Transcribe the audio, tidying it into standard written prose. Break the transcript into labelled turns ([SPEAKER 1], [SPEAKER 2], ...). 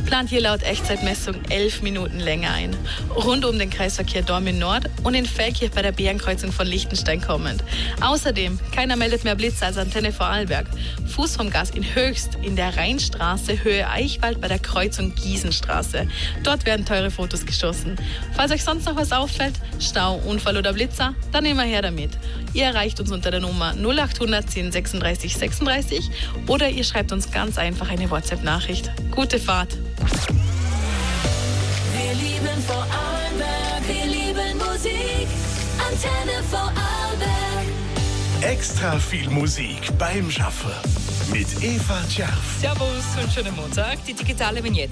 [SPEAKER 1] plant hier laut Echtzeitmessung 11 Minuten länger ein. Rund um den Kreisverkehr Dormin Nord und in Feldkirch bei der Bärenkreuzung von Liechtenstein kommend. Außerdem, keiner meldet mehr Blitze als Antenne Vorarlberg. Fuß vom Gas in Höchst, in der Rheinstraße, Höhe Eichwald bei der Kreuzung Giesenstraße. Dort werden teure Fotos geschossen. Falls euch sonst noch was auffällt, Stau, Unfall oder Blitzer, dann immer her damit. Ihr erreicht uns unter der Nummer 0800 10 36 36 oder ihr schreibt uns ganz einfach eine WhatsApp-Nachricht. Gute Fahrt!
[SPEAKER 2] Wir lieben Vorarlberg, wir lieben Musik, Antenne Vorarlberg.
[SPEAKER 3] Extra viel Musik beim Schaffen mit Eva Tscherf.
[SPEAKER 4] Servus und schönen Montag. Die digitale Vignette